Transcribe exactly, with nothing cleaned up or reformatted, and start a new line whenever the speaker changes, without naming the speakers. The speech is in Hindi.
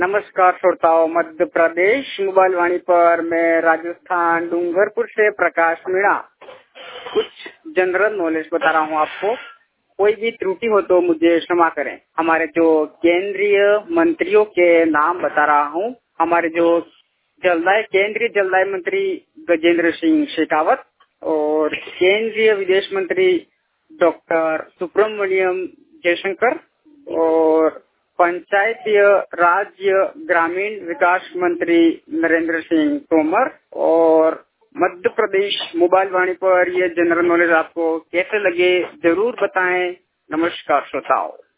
नमस्कार श्रोताओं, मध्य प्रदेश मोबाइल वाणी पर मैं राजस्थान डूंगरपुर से प्रकाश मीणा कुछ जनरल नॉलेज बता रहा हूँ आपको। कोई भी त्रुटि हो तो मुझे क्षमा करें। हमारे जो केंद्रीय मंत्रियों के नाम बता रहा हूँ। हमारे जो जलदाय केंद्रीय जलदाय मंत्री गजेंद्र सिंह शेखावत और केंद्रीय विदेश मंत्री डॉक्टर सुब्रमण्यम जयशंकर और पंचायतीय राज्य ग्रामीण विकास मंत्री नरेंद्र सिंह तोमर। और मध्य प्रदेश मोबाइल वाणी पर ये जनरल नॉलेज आपको कैसे लगे जरूर बताएं। नमस्कार श्रोताओं।